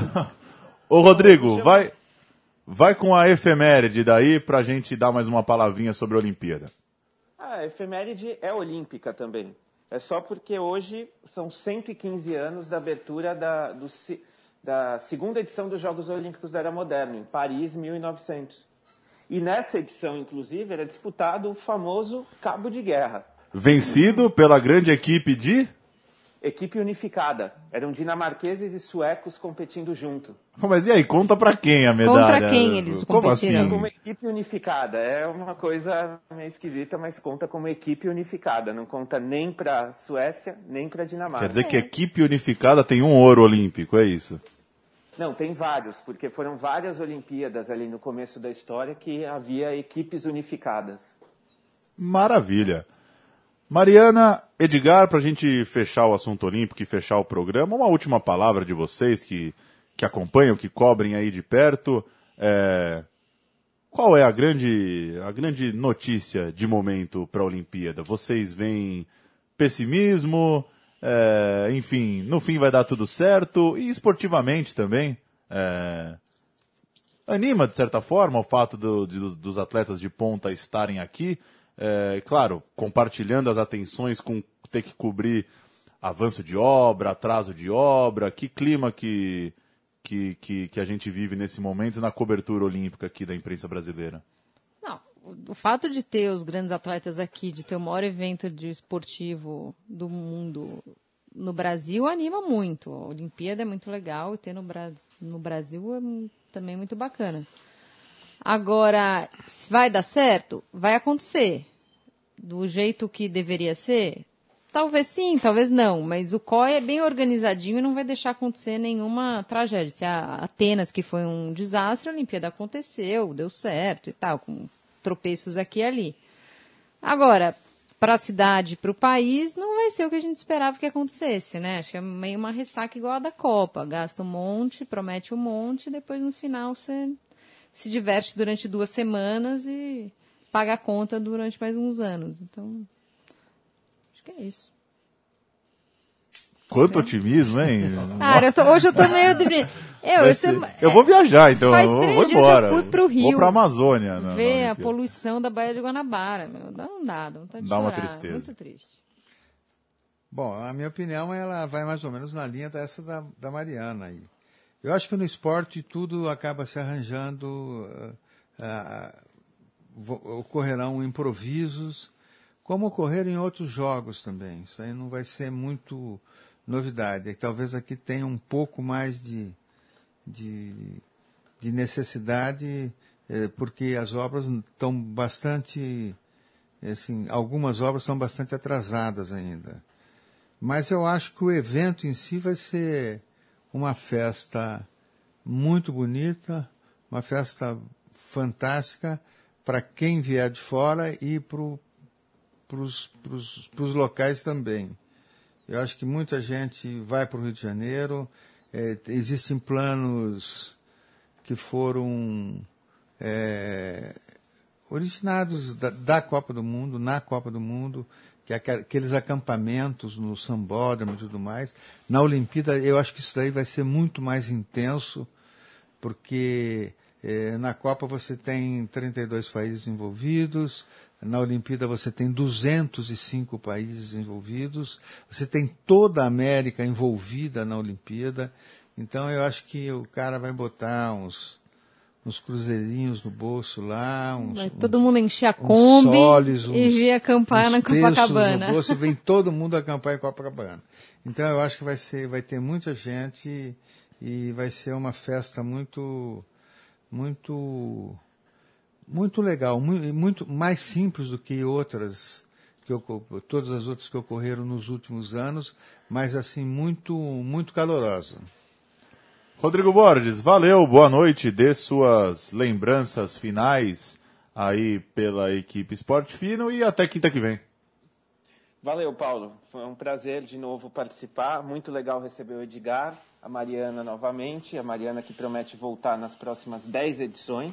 Ô, Rodrigo, vai, vai com a efeméride daí pra gente dar mais uma palavrinha sobre a Olimpíada. A efeméride é olímpica também. É só porque hoje são cento e quinze anos da abertura da, do, da segunda edição dos Jogos Olímpicos da Era Moderna, em Paris, mil e novecentos. E nessa edição, inclusive, era disputado o famoso Cabo de Guerra. Vencido pela grande equipe de... Equipe unificada. Eram dinamarqueses e suecos competindo junto. Mas e aí, conta pra quem a medalha? Contra quem eles Como competiram? assim? Como equipe unificada. É uma coisa meio esquisita, mas conta como equipe unificada. Não conta nem pra Suécia, nem pra Dinamarca. Quer dizer que a equipe unificada tem um ouro olímpico, é isso? Não, tem vários, porque foram várias Olimpíadas ali no começo da história que havia equipes unificadas. Maravilha. Mariana, Edgar, para a gente fechar o assunto olímpico e fechar o programa, uma última palavra de vocês que, que acompanham, que cobrem aí de perto. É... Qual é a grande, a grande notícia de momento para a Olimpíada? Vocês veem pessimismo? É... Enfim, no fim vai dar tudo certo? E esportivamente também? É... Anima, de certa forma, o fato do, de, dos atletas de ponta estarem aqui? É, claro, compartilhando as atenções com ter que cobrir avanço de obra, atraso de obra, que clima que, que, que, que a gente vive nesse momento na cobertura olímpica aqui da imprensa brasileira? Não, o fato de ter os grandes atletas aqui, de ter o maior evento de esportivo do mundo no Brasil, anima muito. A Olimpíada é muito legal e ter no, Bra- no Brasil é também muito bacana. Agora, se vai dar certo, vai acontecer. Do jeito que deveria ser? Talvez sim, talvez não. Mas o C O I é bem organizadinho e não vai deixar acontecer nenhuma tragédia. Se a Atenas, que foi um desastre, a Olimpíada aconteceu, deu certo e tal, com tropeços aqui e ali. Agora, para a cidade, para o país, não vai ser o que a gente esperava que acontecesse, né? Acho que é meio uma ressaca igual a da Copa. Gasta um monte, promete um monte, e depois no final você se diverte durante duas semanas e paga a conta durante mais uns anos. Então, acho que é isso. Quanto é. otimismo, hein? Cara, eu tô, hoje eu tô meio... De... Eu, eu, ser... eu vou viajar, então. Faz eu três vou dias embora. eu fui pro Rio. Vou pra Amazônia. Na, ver na a poluição da Baía de Guanabara. Meu. Dá um dado, não tá de Dá chorar. uma tristeza. Muito triste. Bom, a minha opinião, ela vai mais ou menos na linha dessa da, da Mariana aí. Eu acho que no esporte tudo acaba se arranjando, uh, uh, ocorrerão improvisos, como ocorreram em outros jogos também. Isso aí não vai ser muito novidade. Talvez aqui tenha um pouco mais de, de, de necessidade, eh, porque as obras estão bastante, assim, algumas obras estão bastante atrasadas ainda. Mas eu acho que o evento em si vai ser uma festa muito bonita, uma festa fantástica para quem vier de fora e para os locais também. Eu acho que muita gente vai para o Rio de Janeiro, é, existem planos que foram é, originados da, da Copa do Mundo, na Copa do Mundo, que é aqueles acampamentos no Sambódromo e tudo mais. Na Olimpíada, eu acho que isso daí vai ser muito mais intenso, porque eh, na Copa você tem trinta e dois países envolvidos, na Olimpíada você tem duzentos e cinco países envolvidos, você tem toda a América envolvida na Olimpíada. Então eu acho que o cara vai botar uns, uns cruzeirinhos no bolso lá, uns, Vai todo mundo encher a uns Kombi soles, e uns- vir acampar uns na terços Copacabana. no bolso, e vem todo mundo acampar em Copacabana. Então eu acho que vai ser, vai ter muita gente e vai ser uma festa muito, muito, muito legal, muito, muito mais simples do que outras, que ocor- todas as outras que ocorreram nos últimos anos, mas assim muito, muito calorosa. Rodrigo Borges, valeu, boa noite, dê suas lembranças finais aí pela equipe Esporte Fino e até quinta que vem. Valeu, Paulo. Foi um prazer de novo participar. Muito legal receber o Edgar, a Mariana novamente. A Mariana que promete voltar nas próximas dez edições.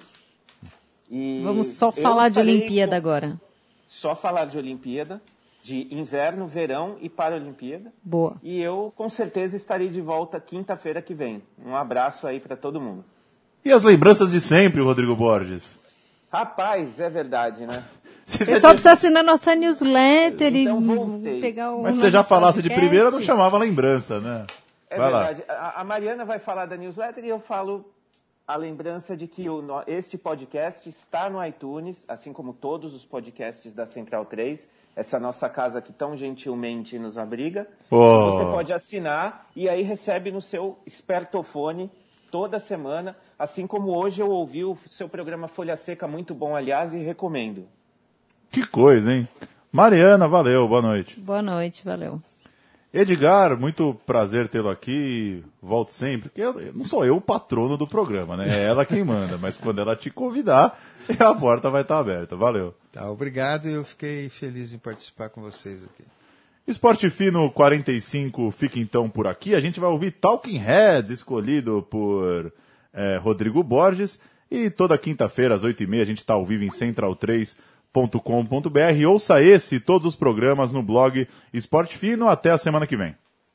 E Vamos só eu falar de estarei Olimpíada com- agora. Só falar de Olimpíada, de inverno, verão e Paralimpíada. Boa. E eu, com certeza, estarei de volta quinta-feira que vem. Um abraço aí para todo mundo. E as lembranças de sempre, Rodrigo Borges? Rapaz, é verdade, né? Se O você pessoal tivesse- precisa assinar nossa newsletter Então, e voltei. pegar o Mas se nosso você já falasse de podcast. primeira, não chamava lembrança, né? É Vai lá. verdade. A, a Mariana vai falar da newsletter e eu falo a lembrança de que o, no- este podcast está no iTunes, assim como todos os podcasts da Central três, essa nossa casa que tão gentilmente nos abriga. Oh. Você pode assinar e aí recebe no seu espertofone toda semana, assim como hoje eu ouvi o seu programa Folha Seca, muito bom, aliás, e recomendo. Que coisa, hein? Mariana, valeu, boa noite. Boa noite, valeu. Edgar, muito prazer tê-lo aqui, volte sempre, porque eu- não sou eu o patrono do programa, né? É ela quem manda, mas quando ela te convidar, a porta vai estar aberta. Valeu. Tá, obrigado, e eu fiquei feliz em participar com vocês aqui. Esporte Fino quarenta e cinco fica então por aqui. A gente vai ouvir Talking Heads, escolhido por eh, Rodrigo Borges. E toda quinta-feira, às oito e meia, a gente está ao vivo em central três ponto com ponto b r. Ouça esse e todos os programas no blog Esporte Fino. Até a semana que vem.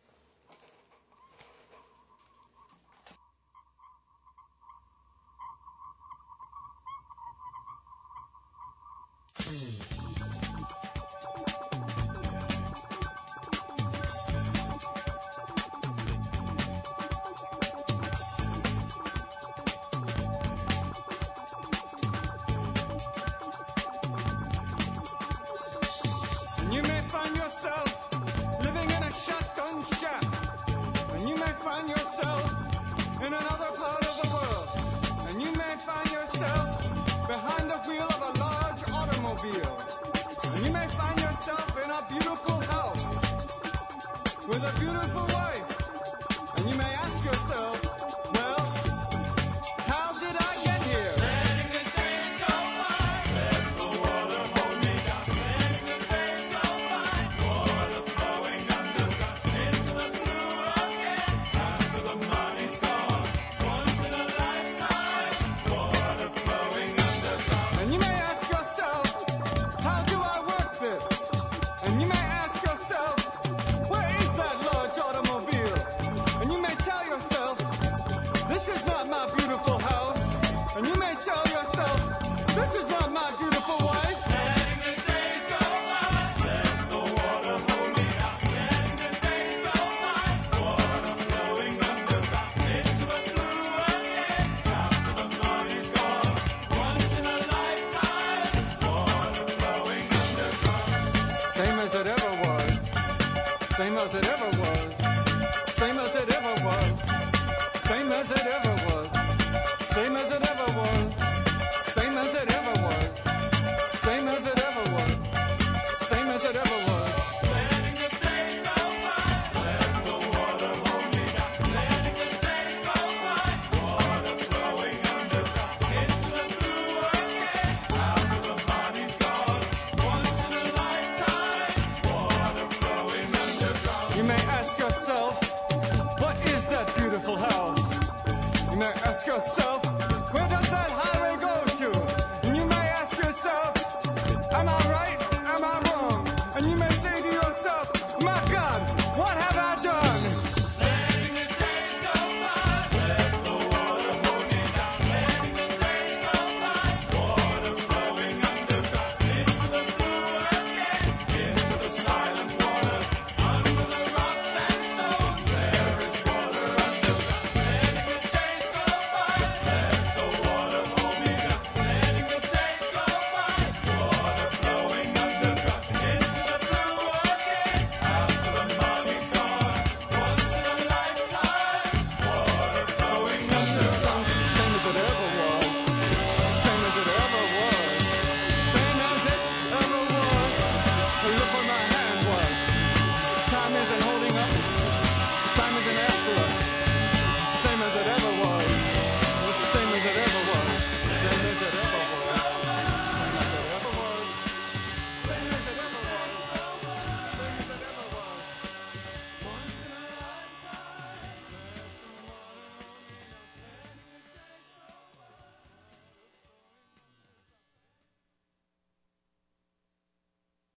And you may find yourself living in a shotgun shack. And you may find yourself in another part of the world. And you may find yourself behind the wheel of a large automobile. And you may find yourself in a beautiful house with a beautiful wife. And you may ask yourself, well, how did I get here? Letting the days go by. Let the water hold me down. Letting the days go by. Water flowing underground into the blue again. After the money's gone. Once in a lifetime. Water flowing underground. And you may ask yourself, how do I work this? And you may ask yourself, where is that large automobile? And you may tell yourself, this is not my beautiful house. And you may tell yourself, this is not my beautiful wife. Letting the days go by. Let the water hold me down. Letting the days go by. Water flowing underground into the blue again. After the money's gone. Once in a lifetime. Water flowing underground. Same as it ever was. Same as it ever was.